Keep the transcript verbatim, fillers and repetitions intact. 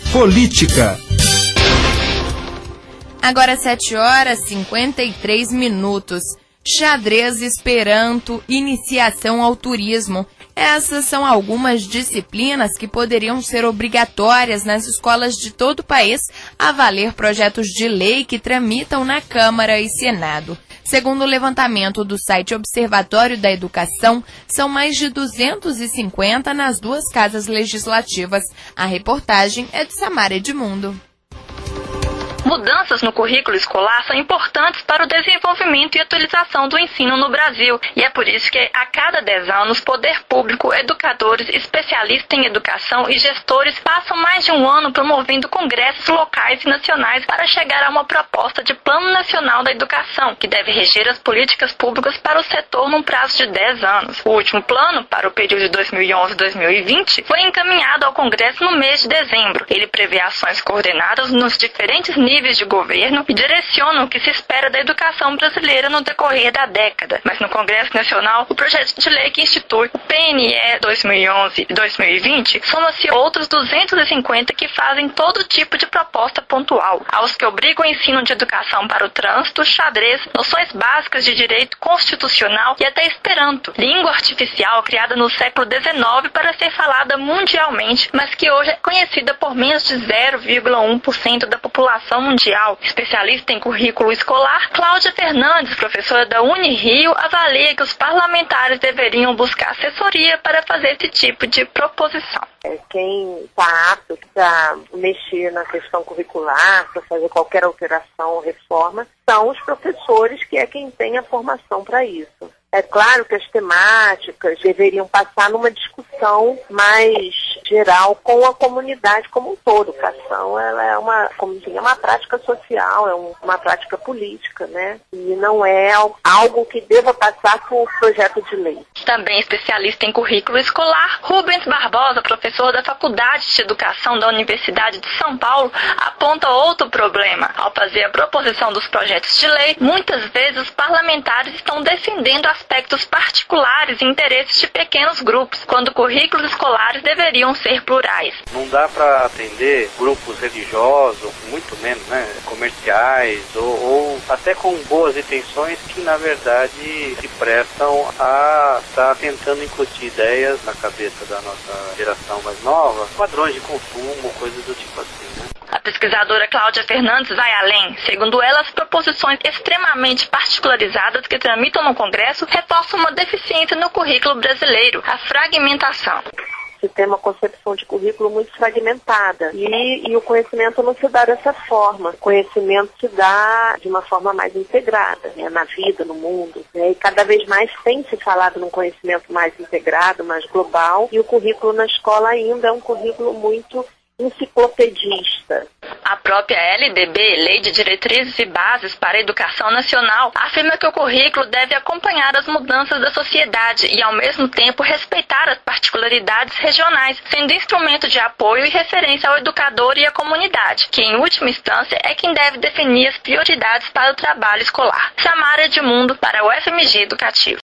Política. Agora sete horas e cinquenta e três minutos. Xadrez, Esperanto, iniciação ao turismo. Essas são algumas disciplinas que poderiam ser obrigatórias nas escolas de todo o país, a valer projetos de lei que tramitam na Câmara e Senado. Segundo o levantamento do site Observatório da Educação, são mais de duzentos e cinquenta nas duas casas legislativas. A reportagem é de Samara Edmundo. Mudanças no currículo escolar são importantes para o desenvolvimento e atualização do ensino no Brasil, e é por isso que a cada dez anos, poder público, educadores, especialistas em educação e gestores passam mais de um ano promovendo congressos locais e nacionais para chegar a uma proposta de Plano Nacional da Educação, que deve reger as políticas públicas para o setor num prazo de dez anos. O último plano, para o período de dois mil e onze a dois mil e vinte, foi encaminhado ao Congresso no mês de dezembro. Ele prevê ações coordenadas nos diferentes níveis de governo e direciona o que se espera da educação brasileira no decorrer da década. Mas no Congresso Nacional, o projeto de lei que institui o P N E dois mil e onze e dois mil e vinte soma-se outros duzentos e cinquenta que fazem todo tipo de proposta pontual, aos que obrigam o ensino de educação para o trânsito, xadrez, noções básicas de direito constitucional e até Esperanto, língua artificial criada no século dezenove para ser falada mundialmente, mas que hoje é conhecida por menos de zero vírgula um por cento da população mundial. Especialista em currículo escolar, Cláudia Fernandes, professora da Unirio, avalia que os parlamentares deveriam buscar assessoria para fazer esse tipo de proposição. Quem está apto para mexer na questão curricular, para fazer qualquer alteração ou reforma, são os professores, que é quem tem a formação para isso. É claro que as temáticas deveriam passar numa discussão mais geral com a comunidade como um todo. A educação, ela é uma, como diria, uma prática social, é um, uma prática política, né? E não é algo que deva passar por projeto de lei. Também especialista em currículo escolar, Rubens Barbosa, professor da Faculdade de Educação da Universidade de São Paulo, aponta outro problema. Ao fazer a proposição dos projetos de lei, muitas vezes os parlamentares estão defendendo aspectos particulares e interesses de pequenos grupos, quando currículos escolares deveriam ser plurais. Não dá para atender grupos religiosos, muito menos, né, comerciais, ou, ou até com boas intenções que, na verdade, se prestam a estar tentando incutir ideias na cabeça da nossa geração mais nova, padrões de consumo, coisas do tipo assim, né? A pesquisadora Cláudia Fernandes vai além. Segundo ela, as proposições extremamente particularizadas que tramitam no Congresso reforçam uma deficiência no currículo brasileiro, a fragmentação. Se tem uma concepção de currículo muito fragmentada e, e o conhecimento não se dá dessa forma. O conhecimento se dá de uma forma mais integrada, né, na vida, no mundo. Né, e cada vez mais tem se falado num conhecimento mais integrado, mais global, e o currículo na escola ainda é um currículo muito enciclopedista. A própria L D B, Lei de Diretrizes e Bases para a Educação Nacional, afirma que o currículo deve acompanhar as mudanças da sociedade e, ao mesmo tempo, respeitar as particularidades regionais, sendo instrumento de apoio e referência ao educador e à comunidade, que, em última instância, é quem deve definir as prioridades para o trabalho escolar. Samara Edmundo, para o F M G Educativo.